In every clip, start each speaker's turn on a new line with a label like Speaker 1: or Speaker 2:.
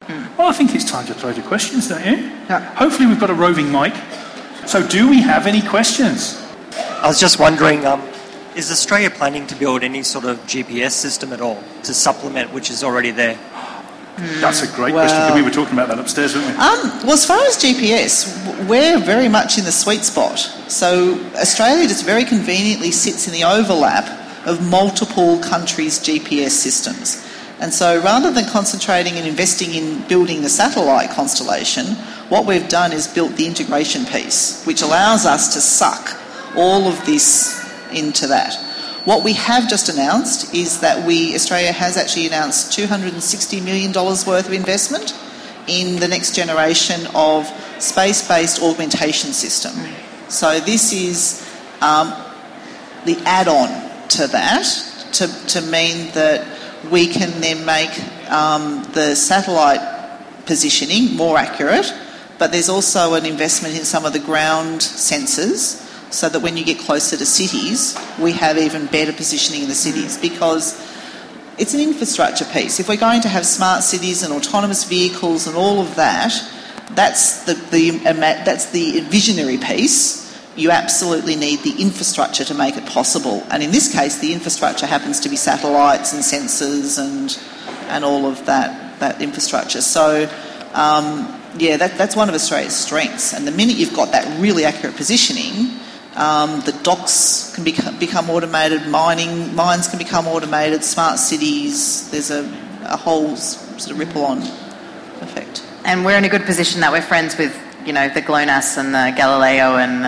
Speaker 1: Well, I think it's time to throw to questions, don't you?
Speaker 2: Yeah.
Speaker 1: Hopefully we've got a roving mic. So do we have any questions?
Speaker 3: I was just wondering, is Australia planning to build any sort of GPS system at all to supplement which is already there?
Speaker 1: That's a great question, because we were talking about that upstairs, weren't we?
Speaker 2: Well, as far as GPS, we're very much in the sweet spot. So Australia just very conveniently sits in the overlap of multiple countries' GPS systems. And so rather than concentrating and investing in building the satellite constellation, what we've done is built the integration piece, which allows us to suck all of this into that. What we have just announced is that Australia has actually announced $260 million worth of investment in the next generation of space-based augmentation system. So this is the add-on to that, to mean that we can then make the satellite positioning more accurate, but there's also an investment in some of the ground sensors so that when you get closer to cities, we have even better positioning in the cities, because it's an infrastructure piece. If we're going to have smart cities and autonomous vehicles and all of that, that's the visionary piece. You absolutely need the infrastructure to make it possible. And in this case, the infrastructure happens to be satellites and sensors and all of that infrastructure. So, that's one of Australia's strengths. And the minute you've got that really accurate positioning, the docks can become automated, mines can become automated, smart cities, there's a whole sort of ripple-on effect.
Speaker 4: And we're in a good position that we're friends with, the GLONASS and the Galileo and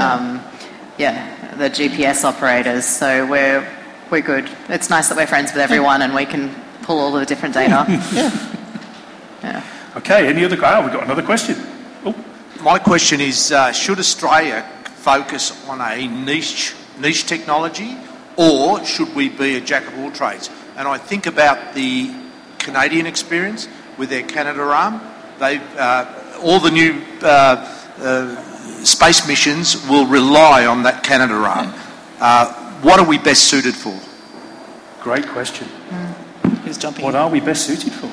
Speaker 4: the GPS operators, so we're good. It's nice that we're friends with everyone and we can pull all of the different data.
Speaker 2: Yeah.
Speaker 1: Okay, we've got another question. Oh.
Speaker 5: My question is, should Australia focus on a niche technology, or should we be a jack of all trades? And I think about the Canadian experience with their Canadarm. They've all the new space missions will rely on that Canadarm. What are we best suited for?
Speaker 1: Great question.
Speaker 2: Who's jumping?
Speaker 1: What are we best suited for?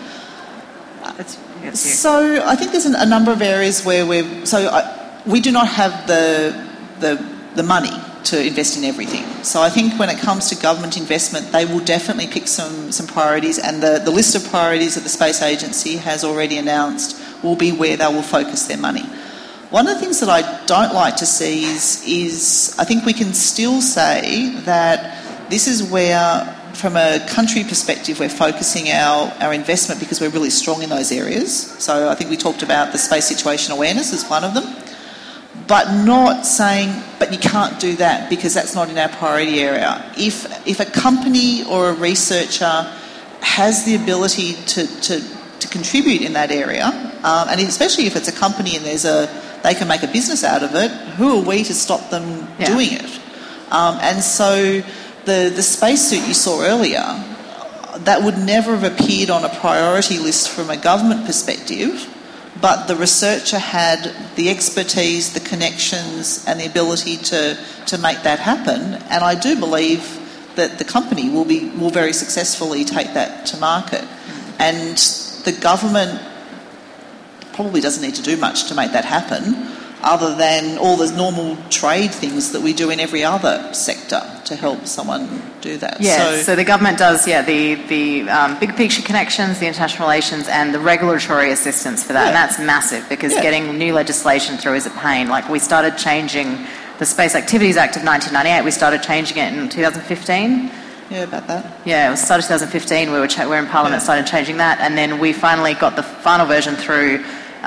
Speaker 2: So I think there's a number of areas where we do not have the money to invest in everything. So I think when it comes to government investment, they will definitely pick some priorities, and the list of priorities that the Space Agency has already announced will be where they will focus their money. One of the things that I don't like to see is I think we can still say that this is where, from a country perspective, we're focusing our investment because we're really strong in those areas. So I think we talked about the space situation awareness as one of them, but not saying, but you can't do that because that's not in our priority area. If a company or a researcher has the ability to contribute in that area, and especially if it's a company and they can make a business out of it, who are we to stop them doing it? And so the spacesuit you saw earlier, that would never have appeared on a priority list from a government perspective, but the researcher had the expertise, the connections and the ability to make that happen. And I do believe that the company will very successfully take that to market. And the government probably doesn't need to do much to make that happen, other than all the normal trade things that we do in every other sector to help someone do that.
Speaker 4: Yeah, so the government does, the big picture connections, the international relations, and the regulatory assistance for that. Yeah. And that's massive, because getting new legislation through is a pain. Like, we started changing the Space Activities Act of 1998, we started changing it in 2015.
Speaker 2: Yeah, about that.
Speaker 4: Yeah, it was started 2015, we were in Parliament, started changing that, and then we finally got the final version through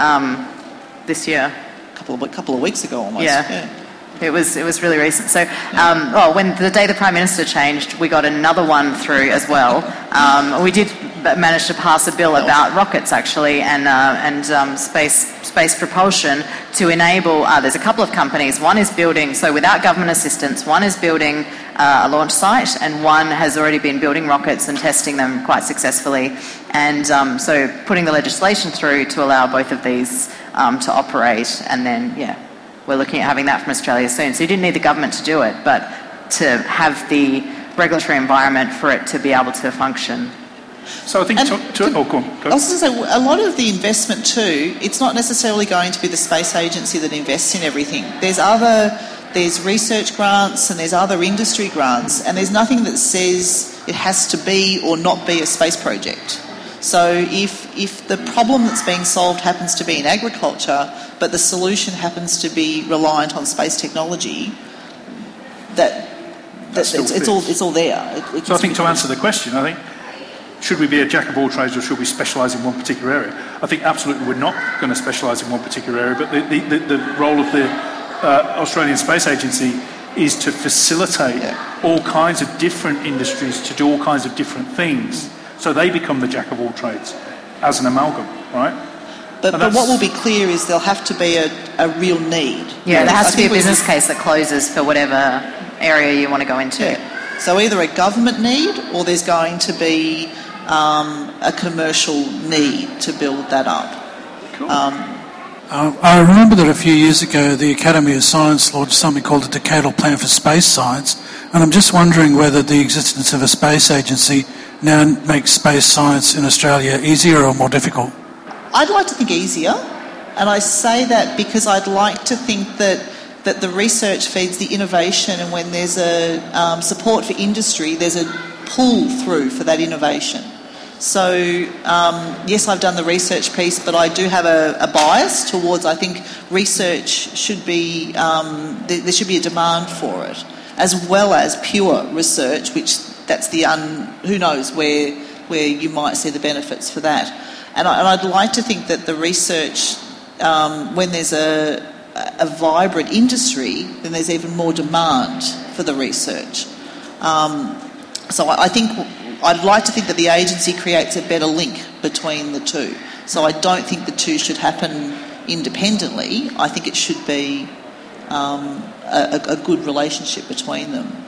Speaker 4: this year.
Speaker 2: A couple of weeks ago almost.
Speaker 4: Yeah. It was really recent. So, when the day the Prime Minister changed, we got another one through as well. We did manage to pass a bill about rockets, actually, and space propulsion to enable. There's a couple of companies. One is building, so without government assistance, one is building a launch site, and one has already been building rockets and testing them quite successfully. And so putting the legislation through to allow both of these to operate, and then, we're looking at having that from Australia soon. So you didn't need the government to do it, but to have the regulatory environment for it to be able to function.
Speaker 1: So I think
Speaker 2: And
Speaker 1: go on.
Speaker 2: I was going to say, a lot of the investment too, it's not necessarily going to be the space agency that invests in everything. There's research grants and there's other industry grants, and there's nothing that says it has to be or not be a space project. So if the problem that's being solved happens to be in agriculture, but the solution happens to be reliant on space technology, it's all there.
Speaker 1: So I think to answer the question, I think, should we be a jack of all trades or should we specialise in one particular area? I think absolutely we're not going to specialise in one particular area, but the role of the Australian Space Agency is to facilitate all kinds of different industries to do all kinds of different things. So they become the jack of all trades as an amalgam, right?
Speaker 2: But what will be clear is there'll have to be a real need.
Speaker 4: Yeah, there has to be a business case that closes for whatever area you want to go into.
Speaker 2: Yeah. So either a government need or there's going to be a commercial need to build that up.
Speaker 1: Cool.
Speaker 6: I remember that a few years ago the Academy of Science launched something called the Decadal Plan for Space Science, and I'm just wondering whether the existence of a space agency now makes space science in Australia easier or more difficult.
Speaker 2: I'd like to think easier, and I say that because I'd like to think that the research feeds the innovation, and when there's a support for industry, there's a pull through for that innovation. So, yes, I've done the research piece, but I do have a bias towards, I think, research should be, there should be a demand for it, as well as pure research, which that's who knows where you might see the benefits for that. And I'd like to think that the research, when there's a vibrant industry, then there's even more demand for the research. So I think I'd like to think that the agency creates a better link between the two. So I don't think the two should happen independently. I think it should be a good relationship between them.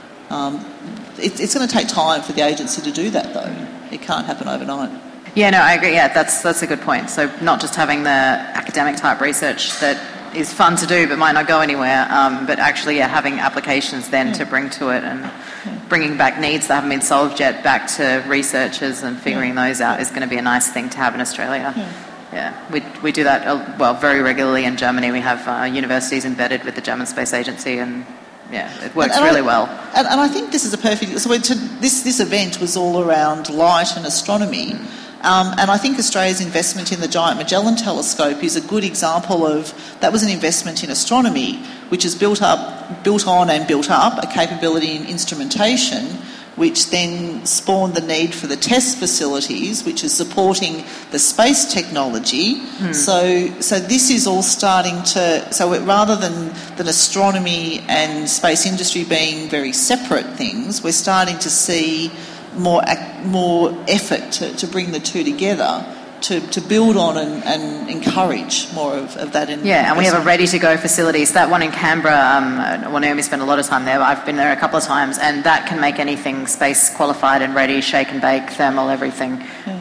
Speaker 2: It's going to take time for the agency to do that, though. It can't happen overnight.
Speaker 4: Yeah, no, I agree. Yeah, that's a good point. So not just having the academic type research that is fun to do but might not go anywhere, but actually having applications then to bring to it and bringing back needs that haven't been solved yet back to researchers and figuring those out is going to be a nice thing to have in Australia. We do that, very regularly in Germany. We have universities embedded with the German Space Agency, and it works really well.
Speaker 2: And I think this is a perfect... So this event was all around light and astronomy, and I think Australia's investment in the Giant Magellan Telescope is a good example of... That was an investment in astronomy, which has built on and built up a capability in instrumentation, which then spawned the need for the test facilities, which is supporting the space technology. So this is all starting to... So rather than astronomy and space industry being very separate things, we're starting to see more effort to bring the two together, to build on and encourage more of that. And
Speaker 4: we have a ready-to-go facilities. That one in Canberra, Naomi spent a lot of time there, but I've been there a couple of times, and that can make anything space-qualified and ready, shake and bake, thermal, everything,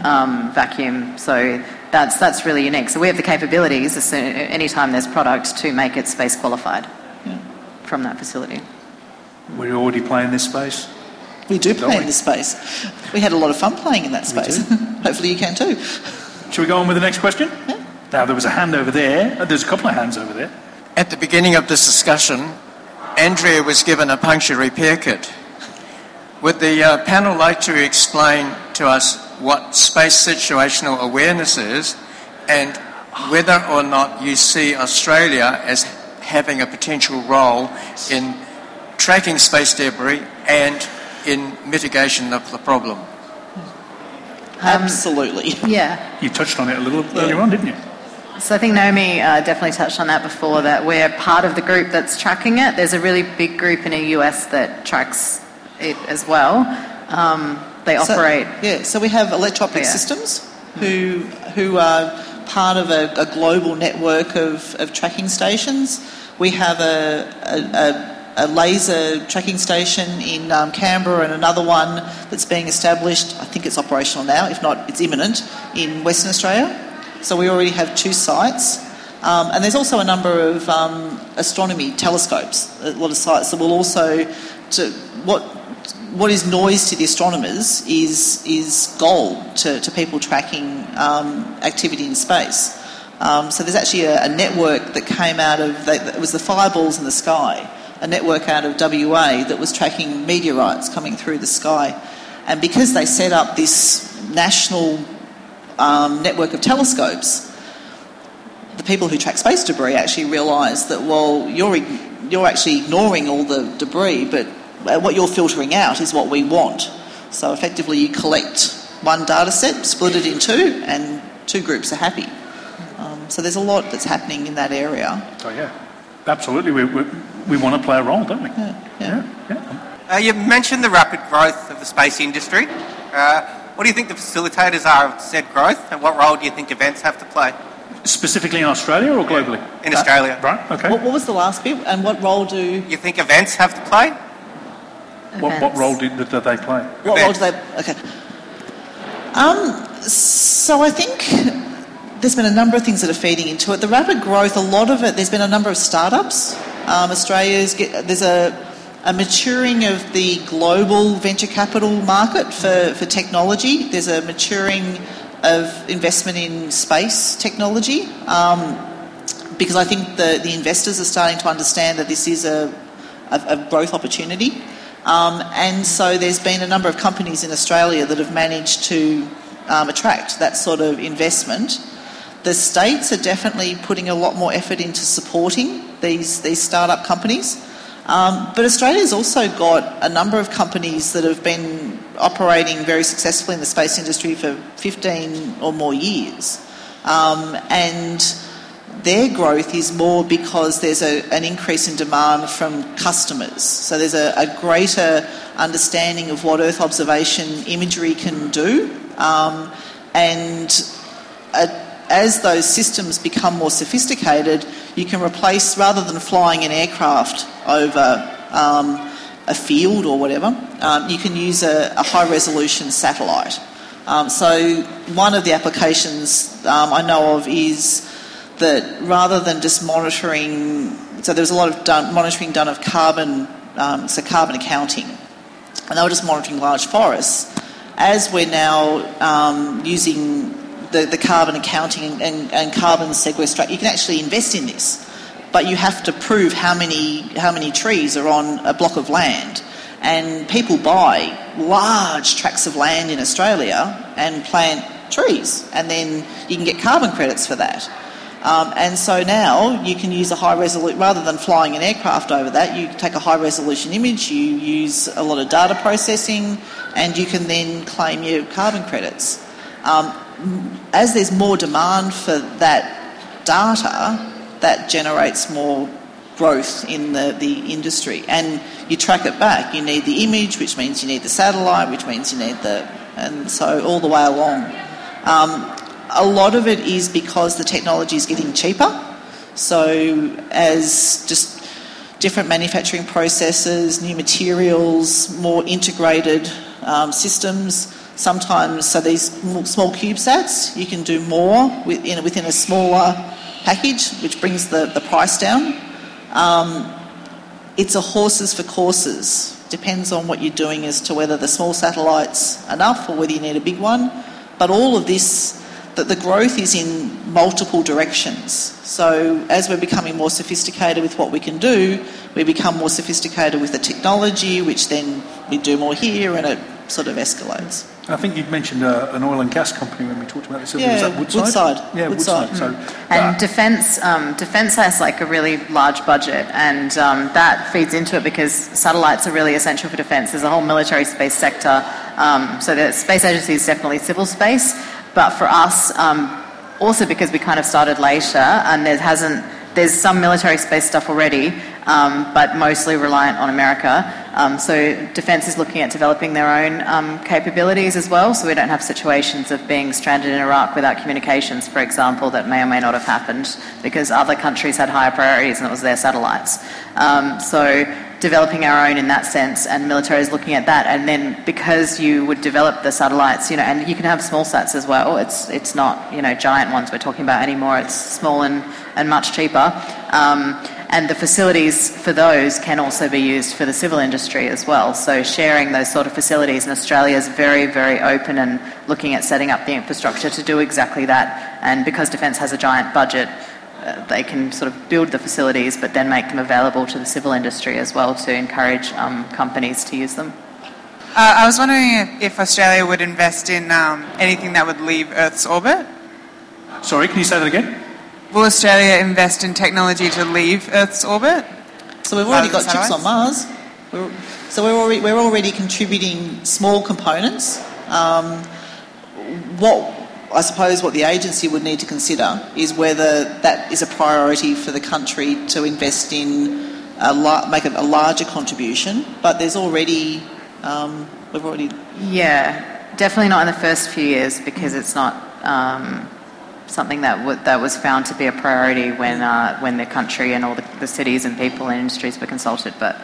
Speaker 4: vacuum. So that's really unique. So we have the capabilities, anytime there's product, to make it space-qualified from that facility.
Speaker 1: We're already playing this space.
Speaker 2: We do play in this space. We had a lot of fun playing in that space. Hopefully you can too.
Speaker 1: Shall we go on with the next question?
Speaker 2: Yeah.
Speaker 1: Now, there was a hand over there. There's a couple of hands over there.
Speaker 7: At the beginning of this discussion, Andrea was given a puncture repair kit. Would the panel like to explain to us what space situational awareness is and whether or not you see Australia as having a potential role in tracking space debris and in mitigation of the problem?
Speaker 2: Absolutely.
Speaker 4: Yeah.
Speaker 1: You touched on it a little earlier on, didn't you?
Speaker 4: So I think Naomi definitely touched on that before, that we're part of the group that's tracking it. There's a really big group in the US that tracks it as well. They operate...
Speaker 2: So we have Electro-Optic Systems who are part of a global network of tracking stations. We have a laser tracking station in Canberra and another one that's being established. I think it's operational now, if not it's imminent, in Western Australia. So we already have 2 sites. And there's also a number of astronomy telescopes, a lot of sites that will also... what is noise to the astronomers is gold to people tracking activity in space. So there's actually a network that came out of, it was the fireballs in the sky, a network out of WA that was tracking meteorites coming through the sky. And because they set up this national network of telescopes, the people who track space debris actually realised that, well, you're actually ignoring all the debris, but what you're filtering out is what we want. So effectively you collect one data set, split it in two, and two groups are happy. So there's a lot that's happening in that area.
Speaker 1: Oh yeah, absolutely. We want to play a role, don't we?
Speaker 2: Yeah.
Speaker 8: You mentioned the rapid growth of the space industry. What do you think the facilitators are of said growth, and what role do you think events have to play?
Speaker 1: Specifically in Australia or globally?
Speaker 8: In Australia.
Speaker 1: Right, okay.
Speaker 2: What was the last bit, and what role do...
Speaker 8: You think events have to play?
Speaker 1: What role do they play?
Speaker 2: What role do they... Okay. So I think there's been a number of things that are feeding into it. The rapid growth, a lot of it, there's been a number of startups. There's a maturing of the global venture capital market for technology. There's a maturing of investment in space technology because I think the investors are starting to understand that this is a growth opportunity. And so there's been a number of companies in Australia that have managed to attract that sort of investment. The states are definitely putting a lot more effort into supporting these startup companies. But Australia's also got a number of companies that have been operating very successfully in the space industry for 15 or more years. And their growth is more because there's an increase in demand from customers. So there's a greater understanding of what Earth observation imagery can do. As those systems become more sophisticated, you can replace, rather than flying an aircraft over a field or whatever, you can use a high-resolution satellite. So one of the applications I know of is that rather than just monitoring, so there was a lot of monitoring done of carbon, so carbon accounting, and they were just monitoring large forests. As we're now using the carbon accounting and carbon sequestration, you can actually invest in this, but you have to prove how many trees are on a block of land. And people buy large tracts of land in Australia and plant trees, and then you can get carbon credits for that. And so now you can use a high resolution, rather than flying an aircraft over that, you take a high resolution image, you use a lot of data processing, and you can then claim your carbon credits. As there's more demand for that data, that generates more growth in the industry. And you track it back. You need the image, which means you need the satellite, which means you need and so all the way along. A lot of it is because the technology is getting cheaper. So as just different manufacturing processes, new materials, more integrated systems, sometimes, so these small CubeSats, you can do more within a smaller package, which brings the price down. It's a horses for courses. Depends on what you're doing as to whether the small satellite's enough or whether you need a big one. But all of this, the growth is in multiple directions. So as we're becoming more sophisticated with what we can do, we become more sophisticated with the technology, which then we do more here, and it sort of escalates.
Speaker 1: I think you'd mentioned an oil and gas company when we talked about this.
Speaker 2: Yeah,
Speaker 1: was that Woodside?
Speaker 2: Yeah,
Speaker 1: Woodside. So,
Speaker 4: and defence has like a really large budget, and that feeds into it because satellites are really essential for defence. There's a whole military space sector. So the space agency is definitely civil space, but for us, also because we kind of started later, and there's some military space stuff already, but mostly reliant on America. So Defence is looking at developing their own capabilities as well, so we don't have situations of being stranded in Iraq without communications, for example, that may or may not have happened because other countries had higher priorities and it was their satellites. So developing our own in that sense, and military is looking at that. And then because you would develop the satellites, and you can have small sats as well. It's not, giant ones we're talking about anymore. It's small and much cheaper. and the facilities for those can also be used for the civil industry as well. So sharing those sort of facilities, and Australia is very, very open and looking at setting up the infrastructure to do exactly that. And because Defence has a giant budget, they can sort of build the facilities but then make them available to the civil industry as well to encourage companies to use them.
Speaker 9: I was wondering if Australia would invest in anything that would leave Earth's orbit.
Speaker 1: Sorry, can you say that again?
Speaker 9: Will Australia invest in technology to leave Earth's orbit?
Speaker 2: So we've already got chips on Mars. We're already contributing small components. What the agency would need to consider is whether that is a priority for the country to invest in, make a larger contribution. But there's already,
Speaker 4: Yeah, definitely not in the first few years because it's not something that was found to be a priority when the country and all the cities and people and industries were consulted. But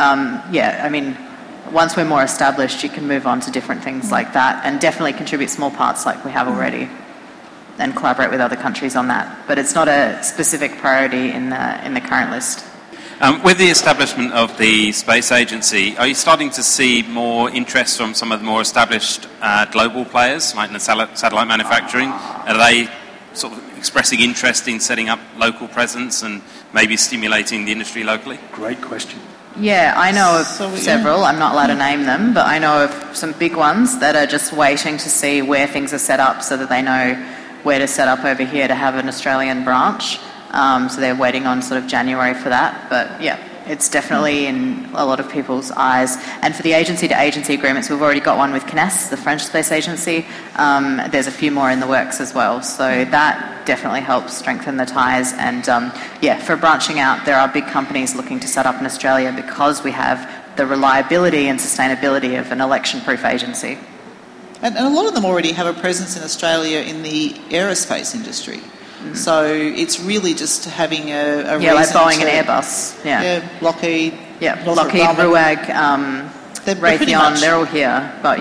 Speaker 4: once we're more established, you can move on to different things like that and definitely contribute small parts like we have already and collaborate with other countries on that. But it's not a specific priority in the current list.
Speaker 10: With the establishment of the Space Agency, are you starting to see more interest from some of the more established global players, like in the satellite manufacturing? Are they sort of expressing interest in setting up local presence and maybe stimulating the industry locally?
Speaker 1: Great question.
Speaker 4: Yeah, I know of several. I'm not allowed to name them, but I know of some big ones that are just waiting to see where things are set up so that they know where to set up over here to have an Australian branch. So they're waiting on sort of January for that. But yeah, it's definitely in a lot of people's eyes. And for the agency-to-agency agreements, we've already got one with CNES, the French Space Agency. There's a few more in the works as well. So that definitely helps strengthen the ties. And for branching out, there are big companies looking to set up in Australia because we have the reliability and sustainability of an election-proof agency.
Speaker 2: And a lot of them already have a presence in Australia in the aerospace industry. So it's really just having a reason
Speaker 4: like Boeing and Airbus. Yeah,
Speaker 2: Lockheed.
Speaker 4: Yeah, Lockheed, RUAG, Raytheon, they're all here. But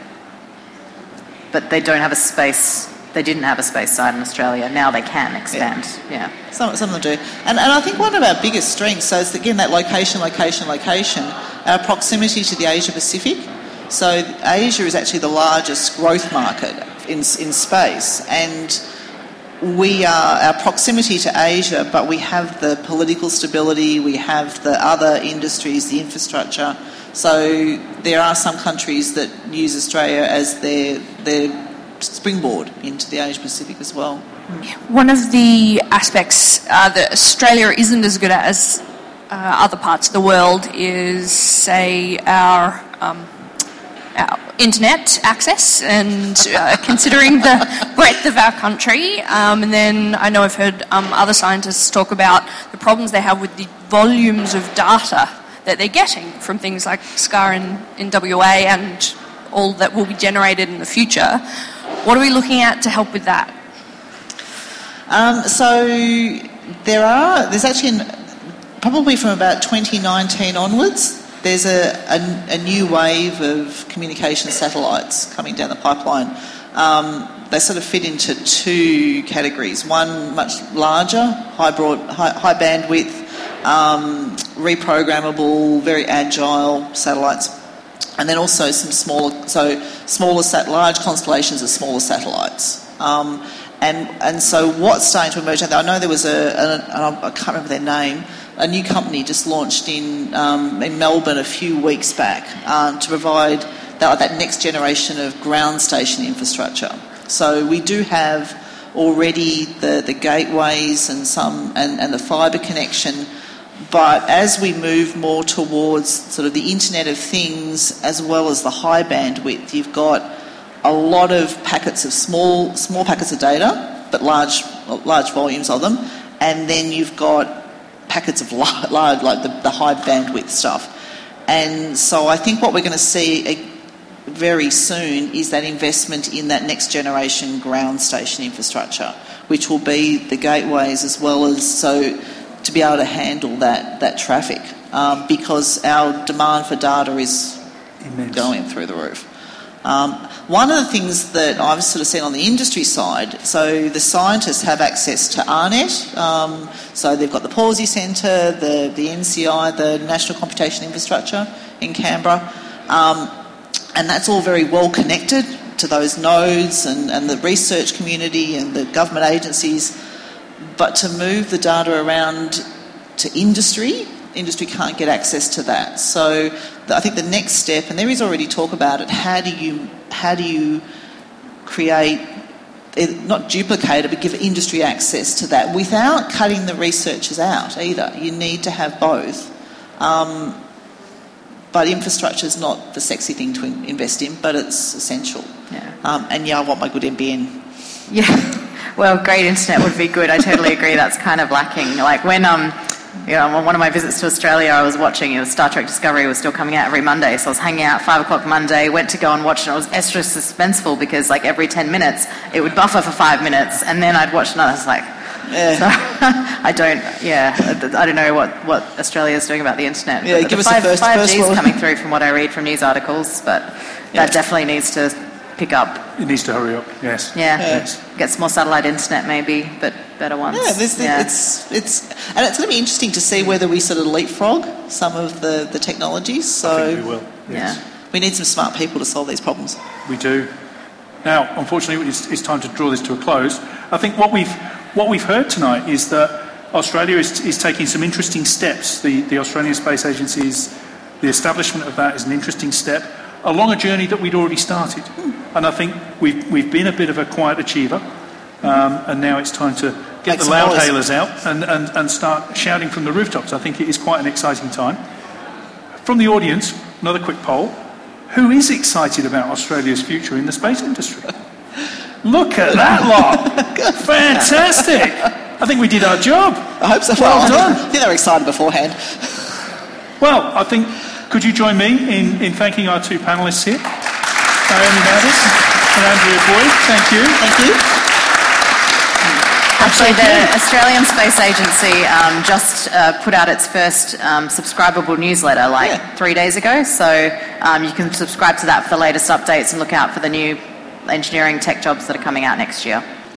Speaker 4: but they don't have a space. They didn't have a space site in Australia. Now they can expand. Yeah.
Speaker 2: Some of them do. And I think one of our biggest strengths is, again, that location, our proximity to the Asia Pacific. So Asia is actually the largest growth market in space, and our proximity to Asia, but we have the political stability, we have the other industries, the infrastructure. So there are some countries that use Australia as their springboard into the Asia Pacific as well.
Speaker 11: One of the aspects that Australia isn't as good at as other parts of the world is, say, our internet access, and considering the breadth of our country, and then I know I've heard other scientists talk about the problems they have with the volumes of data that they're getting from things like SCAR in WA and all that will be generated in the future. What are we looking at to help with that?
Speaker 2: So there's actually, probably from about 2019 onwards, there's a new wave of communication satellites coming down the pipeline. They sort of fit into two categories. One much larger, high bandwidth, reprogrammable, very agile satellites, and then also some large constellations of smaller satellites. And so what's starting to emerge out there, I know there was I can't remember their name, a new company just launched in Melbourne a few weeks back to provide that next generation of ground station infrastructure. So we do have already the gateways and the fibre connection, but as we move more towards sort of the Internet of Things as well as the high bandwidth, you've got a lot of packets of small packets of data, but large volumes of them, and then you've got packets of large, like the high bandwidth stuff. And so I think what we're going to see very soon is that investment in that next generation ground station infrastructure, which will be the gateways as well as to be able to handle that traffic, because our demand for data is
Speaker 1: immense,
Speaker 2: going through the roof. One of the things that I've sort of seen on the industry side, so the scientists have access to AARNet, so they've got the Palsy Centre, the NCI, the National Computation Infrastructure in Canberra, and that's all very well connected to those nodes and the research community and the government agencies. But to move the data around to industry can't get access to that. So I think the next step, and there is already talk about it, how do you create, not duplicate it, but give industry access to that without cutting the researchers out either. You need to have both. But infrastructure is not the sexy thing to invest in, but it's essential.
Speaker 4: Yeah.
Speaker 2: And I want my good NBN.
Speaker 4: Yeah. Well, great internet would be good. I totally agree. That's kind of lacking. Like when on one of my visits to Australia, I was watching, Star Trek Discovery was still coming out every Monday, so I was hanging out at 5 o'clock Monday, went to go and watch it, and it was extra suspenseful because like every 10 minutes it would buffer for 5 minutes, and then I'd watch another. It's like, so I don't know what Australia's doing about the internet.
Speaker 2: Yeah, give us the first
Speaker 4: 5G's coming through from what I read from news articles, but that definitely needs to pick up.
Speaker 1: It needs to hurry up, yes.
Speaker 4: Yeah. Yes. Get some more satellite internet maybe, but better ones.
Speaker 2: Yeah, it's and it's going to be interesting to see whether we sort of leapfrog some of the technologies. So
Speaker 1: I think we will, yes.
Speaker 2: Yeah. We need some smart people to solve these problems.
Speaker 1: We do. Now, unfortunately, it's time to draw this to a close. I think what we've heard tonight is that Australia is taking some interesting steps. The Australian Space Agency's, the establishment of that is an interesting step along a journey that we'd already started. And I think we've been a bit of a quiet achiever, and now it's time to get the loudhailers out and start shouting from the rooftops. I think it is quite an exciting time. From the audience, another quick poll. Who is excited about Australia's future in the space industry? Look at that lot! Fantastic! I think we did our job.
Speaker 2: I hope so.
Speaker 1: Well done.
Speaker 2: I think they were excited beforehand.
Speaker 1: Well, I think, could you join me in thanking our two panellists here? Naomi Navis and Andrea Boyd. Thank you.
Speaker 2: Thank you.
Speaker 4: Actually, the Australian Space Agency just put out its first subscribable newsletter 3 days ago. So you can subscribe to that for the latest updates and look out for the new engineering tech jobs that are coming out next year.